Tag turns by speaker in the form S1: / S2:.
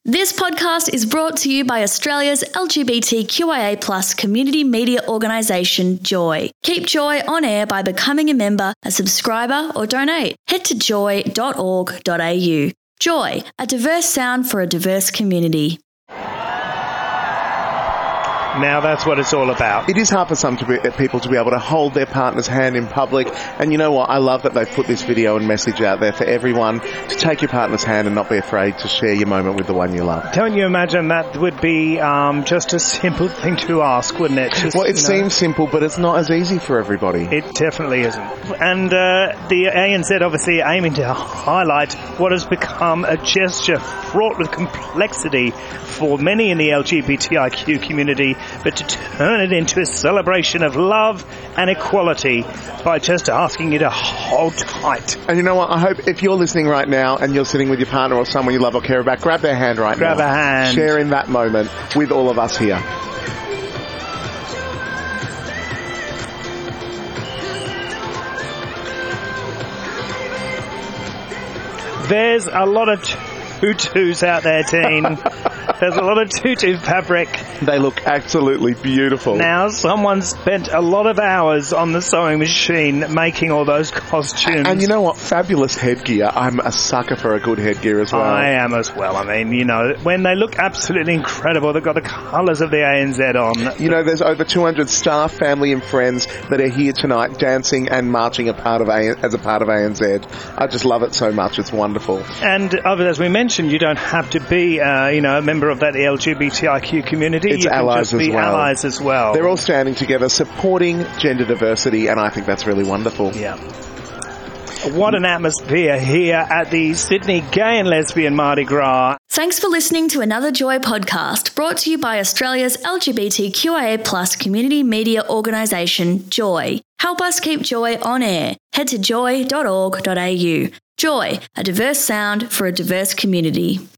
S1: This podcast is brought to you by Australia's LGBTQIA+ community media organisation, Joy. Keep Joy on air by becoming a member, a subscriber or donate. Head to joy.org.au. Joy, a diverse sound for a diverse community.
S2: Now that's what it's all about.
S3: It is hard for some people to be able to hold their partner's hand in public. And you know what? I love that they've put this video and message out there for everyone to take your partner's hand and not be afraid to share your moment with the one you love.
S2: Don't you imagine that would be just a simple thing to ask, wouldn't it?
S3: It seems simple, but it's not as easy for everybody.
S2: It definitely isn't. And the ANZ obviously aiming to highlight what has become a gesture fraught with complexity for many in the LGBTIQ community, but to turn it into a celebration of love and equality by just asking you to hold tight.
S3: And you know what? I hope if you're listening right now and you're sitting with your partner or someone you love or care about, grab their hand right now.
S2: Grab a hand.
S3: Share in that moment with all of us here.
S2: There's a lot of tutus out there, Dean. There's a lot of tutu fabric.
S3: They look absolutely beautiful.
S2: Now, someone spent a lot of hours on the sewing machine making all those costumes.
S3: And you know what? Fabulous headgear. I'm a sucker for a good headgear as well.
S2: I am as well. I mean, you know, when they look absolutely incredible, they've got the colours of the ANZ on.
S3: You know, there's over 200 staff, family and friends that are here tonight dancing and marching as a part of ANZ. I just love it so much. It's wonderful.
S2: And as we mentioned, you don't have to be, a member of that LGBTIQ community.
S3: It's
S2: you can
S3: allies
S2: just be
S3: as well.
S2: Allies as well.
S3: They're all standing together, supporting gender diversity, and I think that's really wonderful.
S2: Yeah. What an atmosphere here at the Sydney Gay and Lesbian Mardi Gras.
S1: Thanks for listening to another Joy podcast brought to you by Australia's LGBTQIA+ community media organisation, Joy. Help us keep Joy on air. Head to joy.org.au. Joy, a diverse sound for a diverse community.